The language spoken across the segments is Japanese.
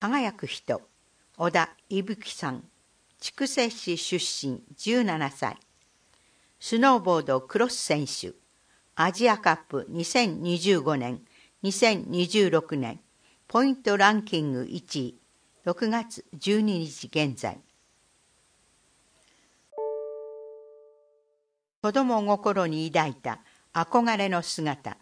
輝く人、小田伊吹さん、筑西市出身17歳。スノーボードクロス選手、アジアカップ2025年、2026年、ポイントランキング1位、6月12日現在。子供心に抱いた憧れの姿。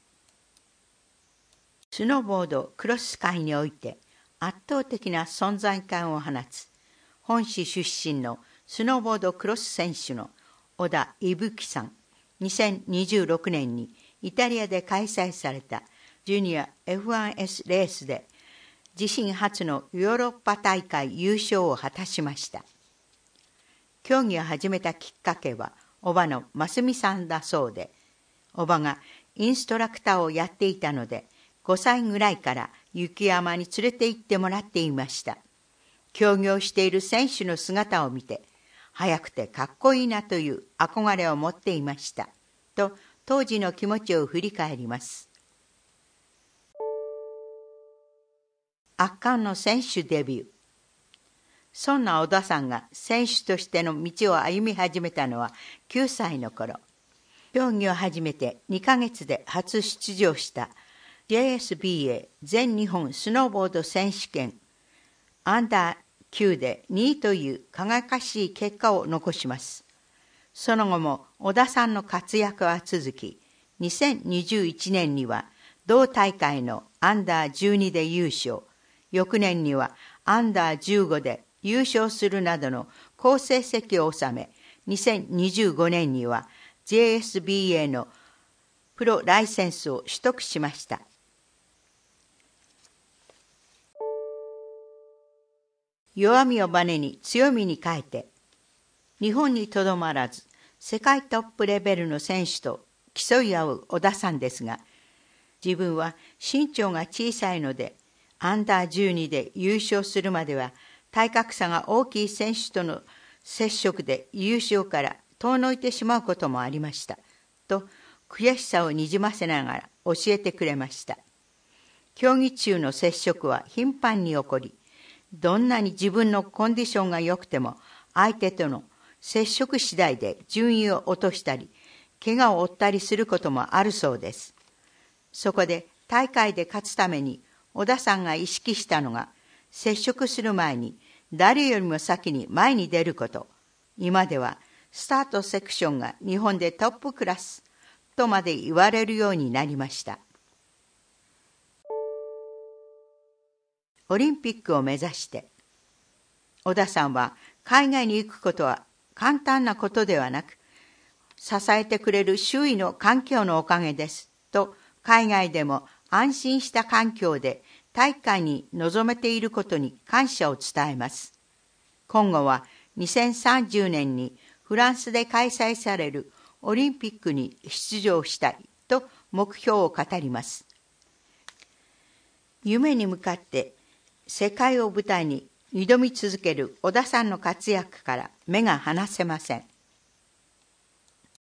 スノーボードクロス界において圧倒的な存在感を放つ本市出身のスノーボードクロス選手の小田伊吹さん。2026年にイタリアで開催されたジュニア F1S レースで自身初のヨーロッパ大会優勝を果たしました。競技を始めたきっかけは叔母の真澄さんだそうで、叔母がインストラクターをやっていたので5歳ぐらいから雪山に連れて行ってもらっていました。競技をしている選手の姿を見て、速くてかっこいいなという憧れを持っていました。と当時の気持ちを振り返ります。圧巻の選手デビュー。そんな小田さんが選手としての道を歩み始めたのは9歳の頃。競技を始めて2ヶ月で初出場したJSBA 全日本スノーボード選手権アンダー9で2位という輝かしい結果を残します。その後も小田さんの活躍は続き、2021年には同大会のアンダー12で優勝、翌年にはアンダー15で優勝するなどの好成績を収め、2025年には JSBA のプロライセンスを取得しました。弱みをバネに強みに変えて、日本にとどまらず世界トップレベルの選手と競い合う小田さんですが、自分は身長が小さいのでアンダー12で優勝するまでは体格差が大きい選手との接触で優勝から遠のいてしまうこともありましたと悔しさをにじませながら教えてくれました。競技中の接触は頻繁に起こり、どんなに自分のコンディションが良くても相手との接触次第で順位を落としたり怪我を負ったりすることもあるそうです。そこで大会で勝つために小田さんが意識したのが、接触する前に誰よりも先に前に出ること。今ではスタートセクションが日本でトップクラスとまで言われるようになりました。オリンピックを目指して、小田さんは海外に行くことは簡単なことではなく、支えてくれる周囲の環境のおかげですと、海外でも安心した環境で大会に臨めていることに感謝を伝えます。今後は2030年にフランスで開催されるオリンピックに出場したいと目標を語ります。夢に向かって世界を舞台に挑み続ける小田さんの活躍から目が離せません。